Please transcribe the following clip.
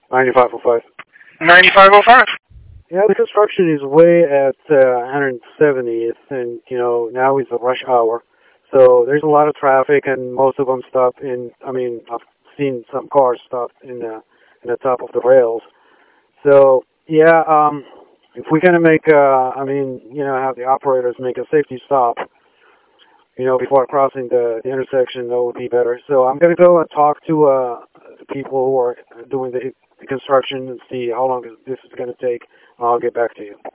9505. 9505. Yeah, the construction is way at 170th, and now is the rush hour, so there's a lot of traffic, and most of them stop in. I mean, I've seen some cars stop in the top of the rails. So yeah, if we're gonna make, have the operators make a safety stop, before crossing the intersection, that would be better. So I'm gonna go and talk to the people who are doing the construction and see how long this is gonna take. I'll get back to you.